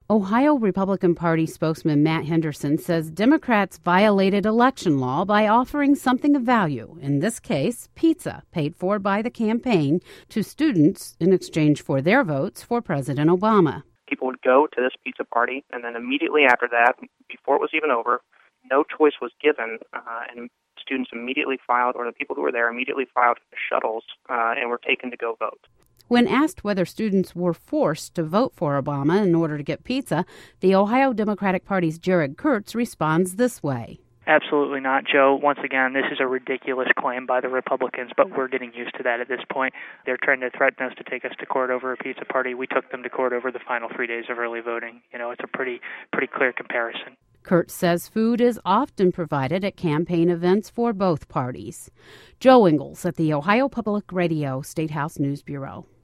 Ohio Republican Party spokesman Matt Henderson says Democrats violated election law by offering something of value, in this case, pizza, paid for by the campaign, to students in exchange for their votes for President Obama. People would go to this pizza party, and then immediately after that, before it was even over, no choice was given, and students immediately filed, or the people who were there immediately filed for the shuttles and were taken to go vote. When asked whether students were forced to vote for Obama in order to get pizza, the Ohio Democratic Party's Jared Kurtz responds this way. Absolutely not, Joe. Once again, this is a ridiculous claim by the Republicans, but we're getting used to that at this point. They're trying to threaten us to take us to court over a pizza party. We took them to court over the final 3 days of early voting. It's a pretty clear comparison. Kurtz says food is often provided at campaign events for both parties. Joe Ingles at the Ohio Public Radio State House News Bureau.